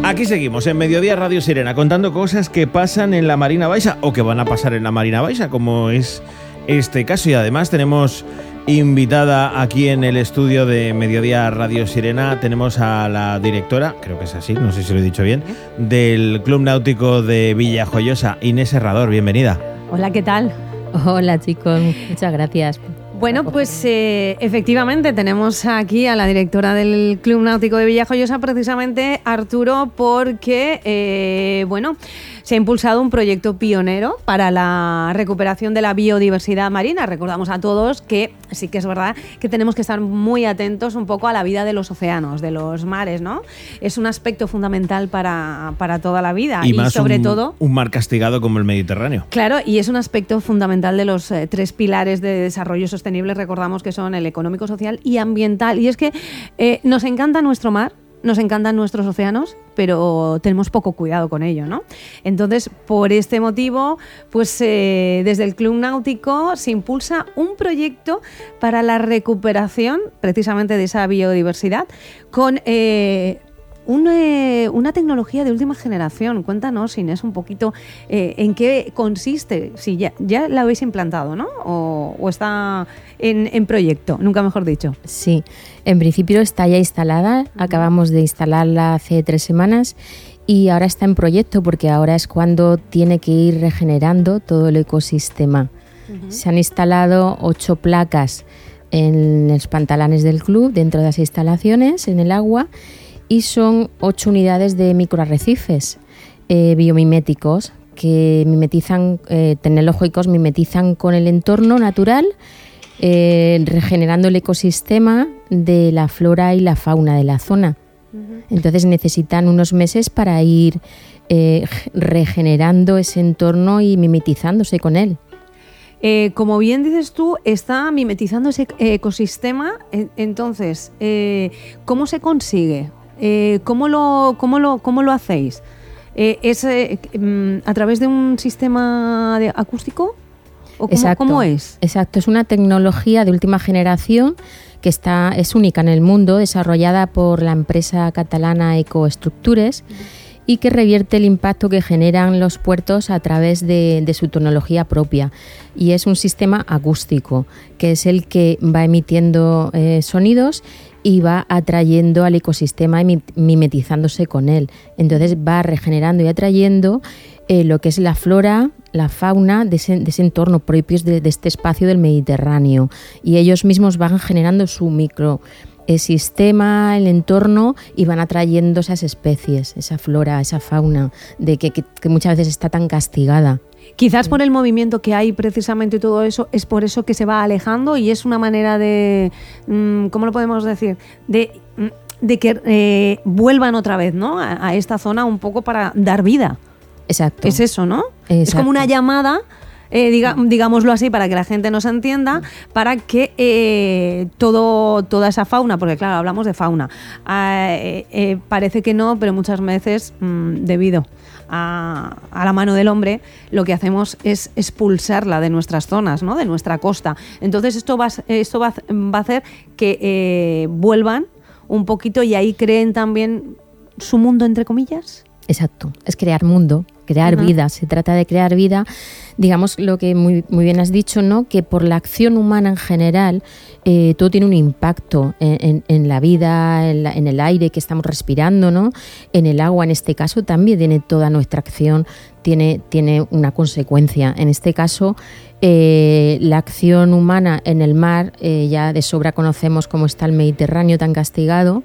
Aquí seguimos en Mediodía Radio Sirena contando cosas que pasan en la Marina Baixa o que van a pasar en la Marina Baixa, como es este caso. Y además tenemos invitada aquí en el estudio de Mediodía Radio Sirena, tenemos a la directora, creo que es así, no sé si lo he dicho bien, del Club Náutico de Villajoyosa, Inés Herrador. Bienvenida. Hola, ¿qué tal? Hola chicos, muchas gracias. Bueno, pues efectivamente tenemos aquí a la directora del Club Náutico de Villajoyosa, precisamente Arturo, porque se ha impulsado un proyecto pionero para la recuperación de la biodiversidad marina. Recordamos a todos que sí que es verdad que tenemos que estar muy atentos un poco a la vida de los océanos, de los mares, ¿no? Es un aspecto fundamental para toda la vida y más sobre todo un mar castigado como el Mediterráneo. Claro, y es un aspecto fundamental de los 3 pilares de desarrollo sostenible. Recordamos que son el económico, social y ambiental. Y es que nos encanta nuestro mar, nos encantan nuestros océanos, pero tenemos poco cuidado con ello, ¿no? Entonces, por este motivo, pues desde el Club Náutico se impulsa un proyecto para la recuperación precisamente de esa biodiversidad con una tecnología de última generación. Cuéntanos, Inés, un poquito en qué consiste. Si ya la habéis implantado, ¿no? O está en proyecto, nunca mejor dicho. Sí, en principio está ya instalada. Acabamos de instalarla hace 3 semanas y ahora está en proyecto porque ahora es cuando tiene que ir regenerando todo el ecosistema. Se han instalado 8 placas en los pantalanes del club, dentro de las instalaciones, en el agua, y son 8 unidades de microarrecifes biomiméticos que mimetizan, tecnológicos, mimetizan con el entorno natural, regenerando el ecosistema de la flora y la fauna de la zona. Entonces necesitan unos meses para ir regenerando ese entorno y mimetizándose con él. Como bien dices tú, está mimetizando ese ecosistema. Entonces, ¿cómo se consigue? ¿Cómo lo hacéis? ¿Es a través de un sistema acústico? ¿O cómo es? Exacto, es una tecnología de última generación que es única en el mundo, desarrollada por la empresa catalana Ecoestructures y que revierte el impacto que generan los puertos a través de su tecnología propia. Y es un sistema acústico, que es el que va emitiendo sonidos y va atrayendo al ecosistema y mimetizándose con él. Entonces va regenerando y atrayendo lo que es la flora, la fauna de ese entorno propios de este espacio del Mediterráneo. Y ellos mismos van generando su microesistema, el entorno, y van atrayendo esas especies, esa flora, esa fauna que muchas veces está tan castigada. Quizás por el movimiento que hay precisamente todo eso, es por eso que se va alejando y es una manera de, ¿cómo lo podemos decir? De que vuelvan otra vez, ¿no? a esta zona un poco para dar vida. Exacto. Es eso, ¿no? Exacto. Es como una llamada, digámoslo así, para que la gente nos entienda, para que toda esa fauna, porque claro, hablamos de fauna, parece que no, pero muchas veces debido a la mano del hombre, lo que hacemos es expulsarla de nuestras zonas, ¿no? De nuestra costa. Entonces esto va a hacer que vuelvan un poquito y ahí creen también su mundo, entre comillas. Exacto, es crear mundo, crear vida. Se trata de crear vida, digamos lo que muy bien has dicho, ¿no? Que por la acción humana en general todo tiene un impacto en la vida, en el aire que estamos respirando, ¿no? En el agua, en este caso, también tiene toda nuestra acción, tiene una consecuencia. En este caso, la acción humana en el mar, ya de sobra conocemos cómo está el Mediterráneo tan castigado.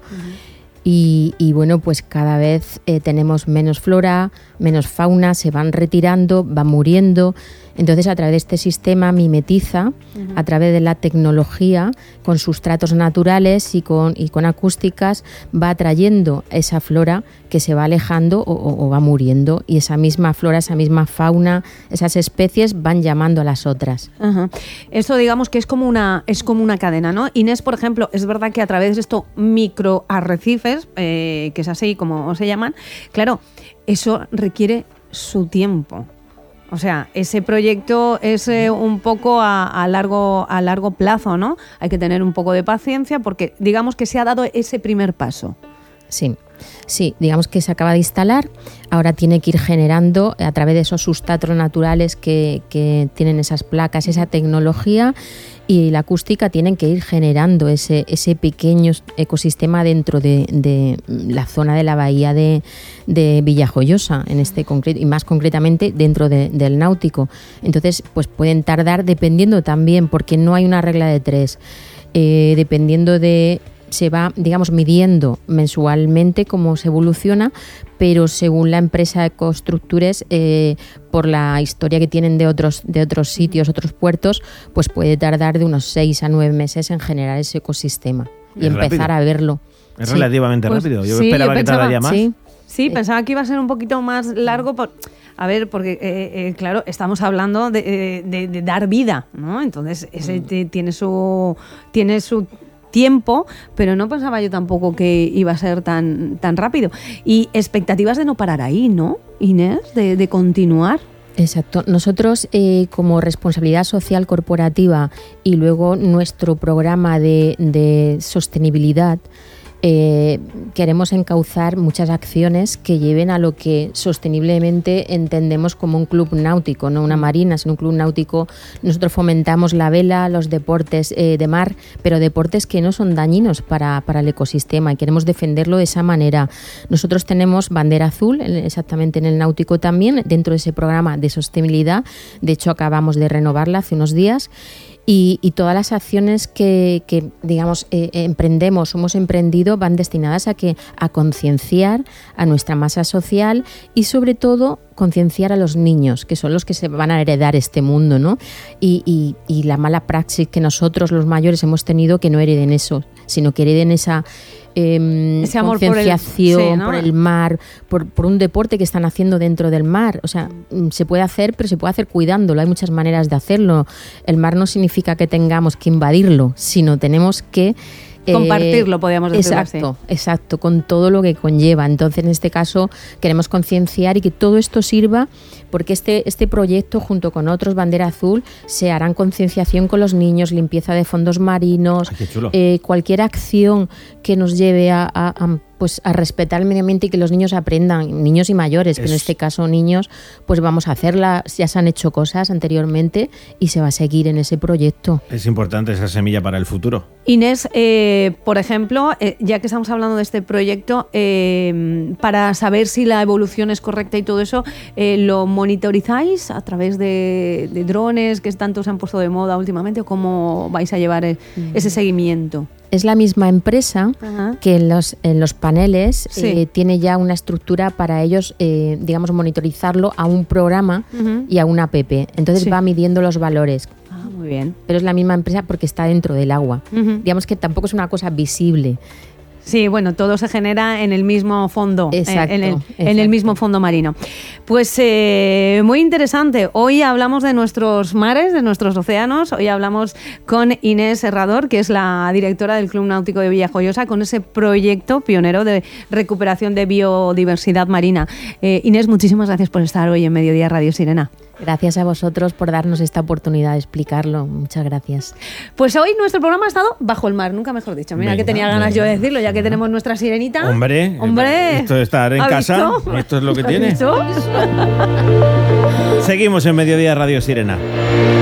Y bueno, pues cada vez tenemos menos flora, menos fauna, se van retirando, van muriendo. Entonces, a través de este sistema mimetiza, a través de la tecnología, con sustratos naturales y con acústicas, va atrayendo esa flora que se va alejando o va muriendo. Y esa misma flora, esa misma fauna, esas especies van llamando a las otras. Eso, digamos que es como una cadena, ¿no? Inés, por ejemplo, es verdad que a través de estos microarrecifes, que es así como se llaman, claro, eso requiere su tiempo. O sea, ese proyecto es un poco a largo plazo, ¿no? Hay que tener un poco de paciencia porque digamos que se ha dado ese primer paso. Sí, Sí, digamos que se acaba de instalar, ahora tiene que ir generando a través de esos sustratos naturales que tienen esas placas, esa tecnología, y la acústica tienen que ir generando ese pequeño ecosistema dentro de la zona de la bahía de Villajoyosa, en este concreto, y más concretamente dentro del náutico. Entonces, pues pueden tardar, dependiendo también, porque no hay una regla de 3, dependiendo de... Se va, digamos, midiendo mensualmente cómo se evoluciona, pero según la empresa Ecostructures, por la historia que tienen de otros sitios, otros puertos, pues puede tardar de unos 6 a 9 meses en generar ese ecosistema y empezar a verlo. Es relativamente rápido. Yo esperaba que tardaría más. Sí, pensaba que iba a ser un poquito más largo. A ver, porque claro, estamos hablando de dar vida, ¿no? Entonces, ese tiene su tiempo, pero no pensaba yo tampoco que iba a ser tan rápido. Y expectativas de no parar ahí, ¿no, Inés? De continuar. Exacto. Nosotros, como responsabilidad social corporativa y luego nuestro programa de sostenibilidad, queremos encauzar muchas acciones que lleven a lo que sosteniblemente entendemos como un club náutico, no una marina, sino un club náutico. Nosotros fomentamos la vela, los deportes de mar, pero deportes que no son dañinos para el ecosistema, y queremos defenderlo de esa manera. Nosotros tenemos bandera azul, exactamente en el náutico también, dentro de ese programa de sostenibilidad. De hecho, acabamos de renovarla hace unos días. Y todas las acciones que digamos, hemos emprendido, van destinadas a concienciar a nuestra masa social y, sobre todo, concienciar a los niños, que son los que se van a heredar este mundo, ¿no? Y la mala praxis que nosotros, los mayores, hemos tenido, que no hereden eso, sino que hereden esa ese amor concienciación por el mar, por un deporte que están haciendo dentro del mar. O sea, se puede hacer, pero se puede hacer cuidándolo. Hay muchas maneras de hacerlo. El mar no significa que tengamos que invadirlo, sino tenemos que compartirlo, podríamos decirlo así. Exacto, con todo lo que conlleva. Entonces, en este caso, queremos concienciar y que todo esto sirva, porque este proyecto, junto con otros, Bandera Azul, se harán concienciación con los niños, limpieza de fondos marinos, cualquier acción que nos lleve a respetar el medio ambiente y que los niños aprendan, niños y mayores, que en este caso niños, pues vamos a hacerla. Ya se han hecho cosas anteriormente y se va a seguir en ese proyecto. Es importante esa semilla para el futuro. Inés, por ejemplo, ya que estamos hablando de este proyecto, para saber si la evolución es correcta y todo eso, ¿lo monitorizáis a través de drones que tanto se han puesto de moda últimamente, o cómo vais a llevar ese seguimiento? Es la misma empresa que en los paneles tiene ya una estructura para ellos, digamos, monitorizarlo a un programa y a una app. Entonces va midiendo los valores. Ah, muy bien. Pero es la misma empresa porque está dentro del agua. Digamos que tampoco es una cosa visible. Sí, bueno, todo se genera en el mismo fondo, en el mismo fondo marino. Pues muy interesante. Hoy hablamos de nuestros mares, de nuestros océanos. Hoy hablamos con Inés Herrador, que es la directora del Club Náutico de Villajoyosa, con ese proyecto pionero de recuperación de biodiversidad marina. Inés, muchísimas gracias por estar hoy en Mediodía Radio Sirena. Gracias a vosotros por darnos esta oportunidad de explicarlo. Muchas gracias. Pues hoy nuestro programa ha estado bajo el mar, nunca mejor dicho. Mira, que tenía ganas yo de decirlo, ya que tenemos nuestra sirenita. Hombre, esto de estar en casa, esto es lo que tiene. Seguimos en Mediodía Radio Sirena.